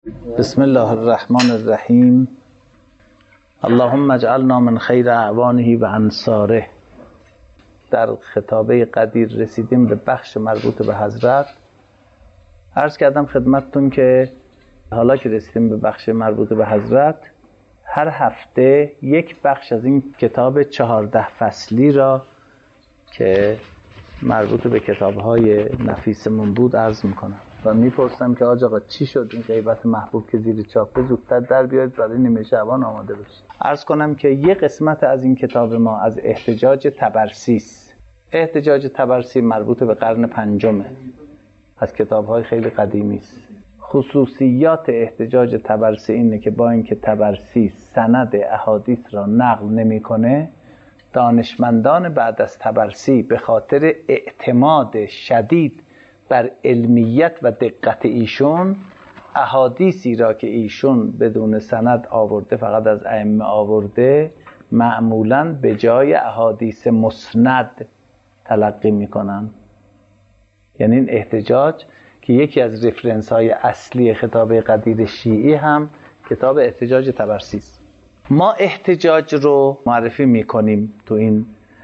بسم الله الرحمن الرحیم. اللهم اجعلنا من خیر اعوانه و انصاره. در خطابه قدیر رسیدیم به بخش مربوط به حضرت. عرض کردم خدمتتون که حالا که رسیدیم به بخش مربوط به حضرت، هر هفته یک بخش از این کتاب 14 فصلی را که مربوط به کتاب‌های نفیسمون بود عرض میکنم و میپرسم که آقا چی شد این غیبت محبوب که زیر چاپه زودتر در بیارید برای نیمه شعبان آماده بشید. عرض کنم که یه قسمت از این کتاب ما از احتجاج طبرسی است. احتجاج طبرسی مربوط به قرن پنجمه، از کتاب‌های خیلی قدیمی است. خصوصیات احتجاج طبرسی اینه که با اینکه طبرسی سند احادیث را نقل نمی‌کنه، دانشمندان بعد از طبرسی به خاطر اعتماد شدید بر علمیت و دقت ایشون، احادیثی را که ایشون بدون سند آورده، فقط از ائمه آورده، معمولاً به جای احادیث مسند تلقی میکنن. یعنی این احتجاج که یکی از رفرنس های اصلی خطابه قدیر شیعی هم کتاب احتجاج طبرسی است. ما احتجاج رو معرفی میکنیم تو این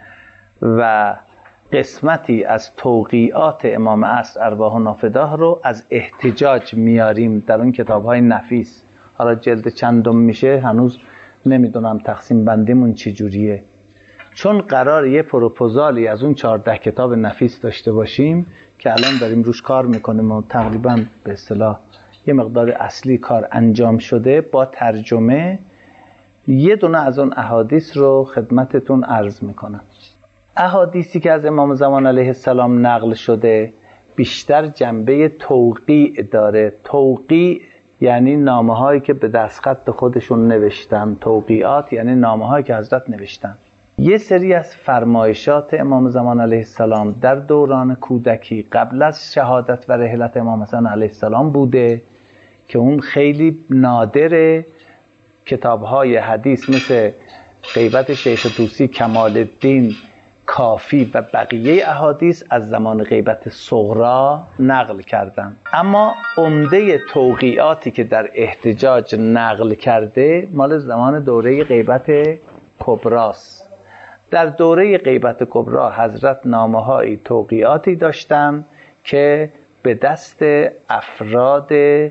و قسمتی از توقیعات امام عصر ارواح نافداه رو از احتجاج میاریم در اون کتاب‌های نفیس. حالا جلد چندم میشه هنوز نمیدونم تقسیم بندیمون چی جوریه، چون قرار یه پروپوزالی از اون 14 کتاب نفیس داشته باشیم که الان داریم روش کار میکنیم و تقریبا به اصطلاح یه مقدار اصلی کار انجام شده. با ترجمه یه دونه از اون احادیث رو خدمتتون عرض میکنم. احادیثی که از امام زمان علیه السلام نقل شده بیشتر جنبه توقیع داره. توقیع یعنی نامه هایی که به دستخط خودشون نوشتن. توقیعات یعنی نامه هایی که حضرت نوشتن. یه سری از فرمایشات امام زمان علیه السلام در دوران کودکی قبل از شهادت و رحلت امام حسن علیه السلام بوده که اون خیلی نادره. کتاب‌های حدیث مثل غیبت شیخ طوسی، کمال الدین، کافی و بقیه احادیث از زمان غیبت صغرا نقل کردن. اما عمده توقیعاتی که در احتجاج نقل کرده مال زمان دوره غیبت کبراست. در دوره غیبت کبرا حضرت نامه‌های توقیعاتی داشتن که به دست افراد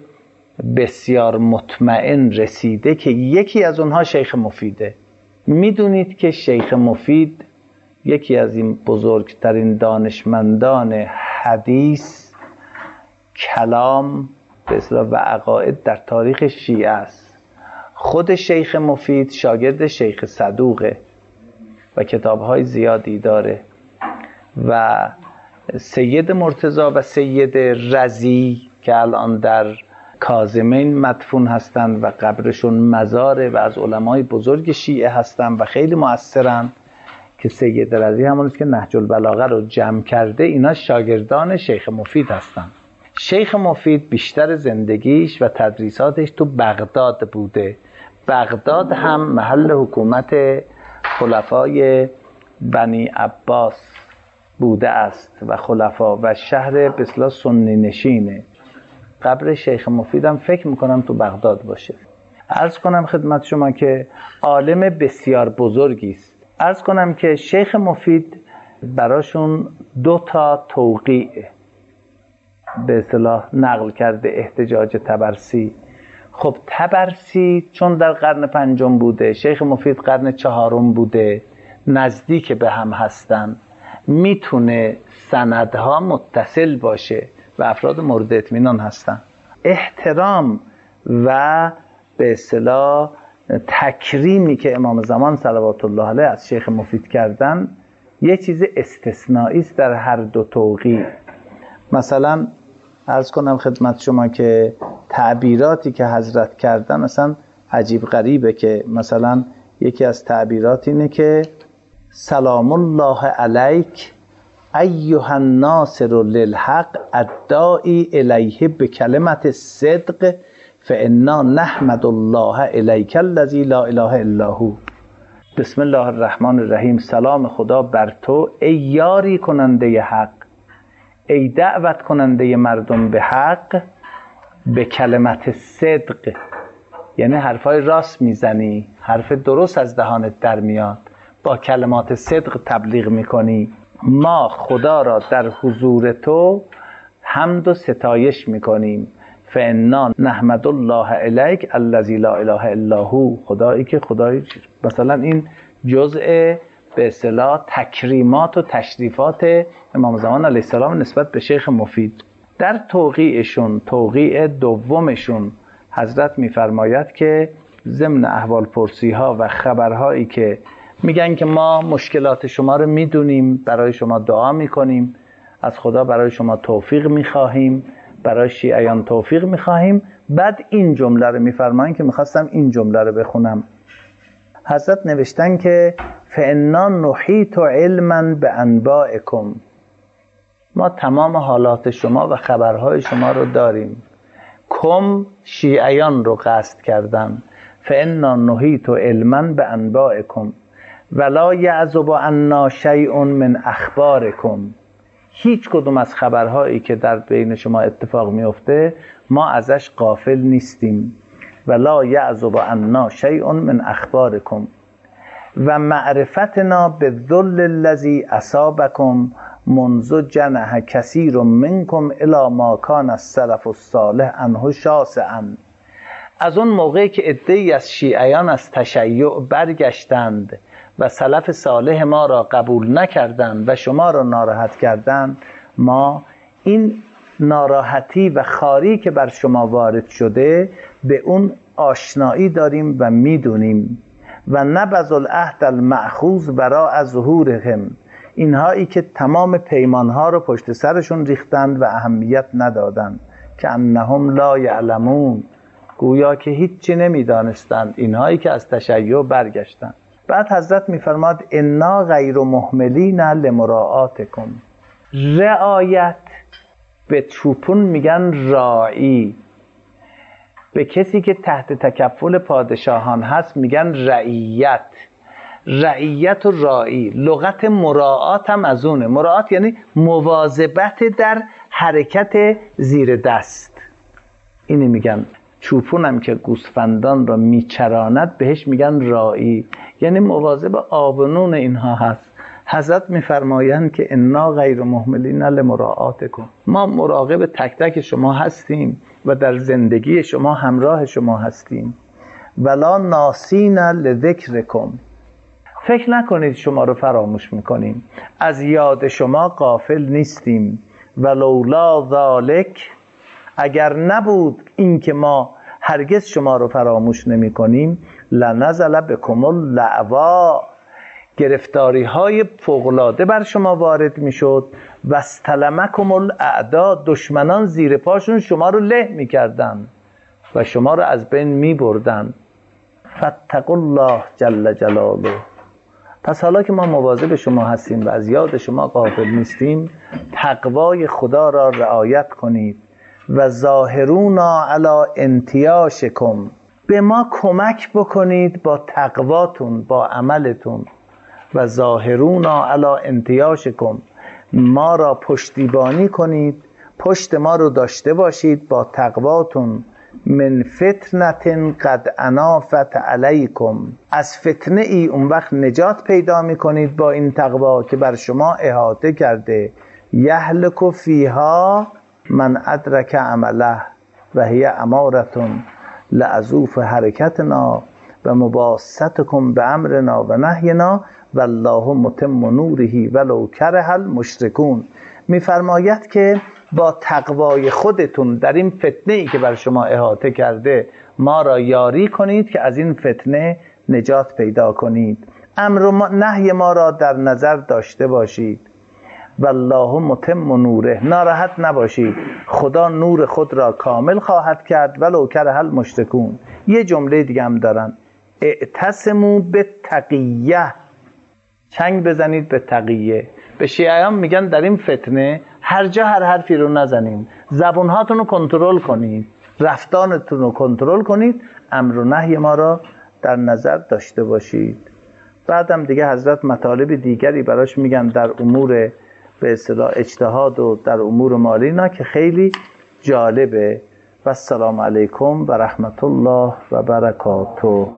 بسیار مطمئن رسیده که یکی از اونها شیخ مفیده. میدونید که شیخ مفید یکی از این بزرگترین دانشمندان حدیث، کلام به اصطلاح و عقاید در تاریخ شیعه است. خود شیخ مفید شاگرد شیخ صدوقه و کتاب‌های زیادی داره و سید مرتضی و سید رضی که الان در کاظمین مدفون هستند و قبرشون مزاره و از علمای بزرگ شیعه هستند و خیلی مؤثرن، که سید رضی همونست که نهج البلاغه رو جمع کرده، اینا شاگردان شیخ مفید هستن. شیخ مفید بیشتر زندگیش و تدریساتش تو بغداد بوده. بغداد هم محل حکومت خلفای بنی عباس بوده است و خلفا و شهر به اصطلاح سنی نشینه. قبر شیخ مفیدم فکر میکنم تو بغداد باشه. عرض کنم خدمت شما که عالم بسیار بزرگی است. عرض کنم که شیخ مفید براشون 2 توقیع به اصطلاح نقل کرده احتجاج طبرسی. خب طبرسی چون در قرن 5 بوده، شیخ مفید قرن 4 بوده، نزدیک به هم هستن، میتونه سندها متصل باشه و افراد مورد اطمینان هستن. احترام و به اصطلاح تکریمی که امام زمان صلوات الله علیه از شیخ مفید کردن یه چیز استثنایی است در هر 2 توقیع. مثلا عرض کنم خدمت شما که تعبیراتی که حضرت کردن اصلا عجیب غریبه، که مثلا یکی از تعبیرات اینه که سلام الله علیک ایها الناصر للحق الداعی الیه بکلمت الصدق فانا نحمد الله الیک الذی لا اله الا هو. بسم الله الرحمن الرحیم. سلام خدا بر تو ای یاری کننده حق، ای دعوت کننده مردم به حق، به کلمت صدق، یعنی حرفای راست میزنی، حرف درست از دهانت در میاد، با کلمات صدق تبلیغ میکنی. ما خدا را در حضور تو حمد و ستایش میکنیم. فانا نحمد الله الیک الذی لا اله الا هو، خدایی که خدایی. مثلا این جزء به اصطلاح تکریمات و تشریفات امام زمان علیه السلام نسبت به شیخ مفید. در توقیعشون، توقیع دومشون، حضرت میفرماید که ضمن احوال پرسی ها و خبرهایی که میگن که ما مشکلات شما رو میدونیم، برای شما دعا میکنیم، از خدا برای شما توفیق میخواهیم، برای شیعیان توفیق میخواهیم. بعد این جمله رو میفرمایند که میخواستم این جمله رو بخونم. حضرت نوشتن که فانا نحیط علما بانبائکم، ما تمام حالات شما و خبرهای شما رو داریم. کم شیعیان رو قصد کردن. فانا نحیط علما بانبائکم ولا یعزب عنا شیء من اخبارکم، هیچ کدوم از خبرهایی که در بین شما اتفاق میفته ما ازش غافل نیستیم. ولا یعزب عنا شیء من اخبارکم و معرفتنا بالذل الذی اصابکم منذ جنح کثیر منکم الی ما کان السلف الصالح عنه شاسعا. از اون موقعی که عده‌ای از شیعیان از تشیع برگشتند و سلف صالح ما را قبول نکردند و شما را ناراحت کردند، ما این ناراحتی و خاری که بر شما وارد شده به اون آشنایی داریم و میدونیم. و نبذ العهد المأخوذ وراء ظهورهم، اینهایی که تمام پیمانها رو پشت سرشون ریختند و اهمیت ندادند، که انهم لا یعلمون، گویا که هیچی نمیدانستند، اینهایی که از تشیع برگشتند. بعد حضرت میفرماد انا غیر مهملین لمراعاتکم. رعایت به چوپون میگن راعی، به کسی که تحت تکفل پادشاهان هست میگن رعیت. رعیت و راعی، لغت مراعات هم از اونه. مراعات یعنی مواظبت در حرکت زیر دست، اینی میگن. چوپون هم که گوسفندان را میچراند بهش میگن راعی، یعنی مواظب آب و نون اینها هست. حضرت میفرمایند که انا غیر مهملین لمراعاتکم، ما مراقب تک تک شما هستیم و در زندگی شما همراه شما هستیم. ولا ناسین لذکرکم، فکر نکنید شما رو فراموش میکنیم، از یاد شما غافل نیستیم. ولولا ذالک، اگر نبود این که ما هرگز شما رو فراموش نمی کنیم، لنزل بکم اللعوا، گرفتاری های فوق‌العاده بر شما وارد می شد. و استلمکم الاعدا، دشمنان زیر پاشون شما رو له می کردن و شما رو از بین می بردن. فاتقوا الله جل جلاله، پس حالا که ما مواظب شما هستیم و از یاد شما غافل نیستیم، تقوای خدا را رعایت کنید. و ظاهرونا علی انتیاشکم، به ما کمک بکنید با تقواتون، با عملتون. و ظاهرونا علی انتیاشکم، ما را پشتیبانی کنید، پشت ما رو داشته باشید با تقواتون. من فتنت قد انافت علیکم، از فتنه ای اون وقت نجات پیدا می کنید با این تقوا که بر شما احاطه کرده. یهلک فیها من ادرک عمله و هی امارتون لعزوف حرکتنا و مباستکم به امرنا و نهینا والله متم نوره ولو کره المشرکون. میفرماید که با تقوای خودتون در این فتنه ای که بر شما احاطه کرده ما را یاری کنید که از این فتنه نجات پیدا کنید. امر و نهی ما را در نظر داشته باشید. والله متم نوره، ناراحت نباشید، خدا نور خود را کامل خواهد کرد ولو کره المشرکون. یه جمله دیگه هم دارن، اعتصموا بالتقیه، چنگ بزنید به تقیه. به شیعیان میگن در این فتنه هر جا هر حرفی رو نزنید، زبونهاتون رو کنترل کنید، رفتارتون رو کنترل کنید، امر و نهی ما را در نظر داشته باشید. بعدم دیگه حضرت مطالب دیگری براش میگن در امور به اصطلاح اجتهاد و در امور مالی، اینا که خیلی جالبه و السلام علیکم و رحمت الله و برکاته.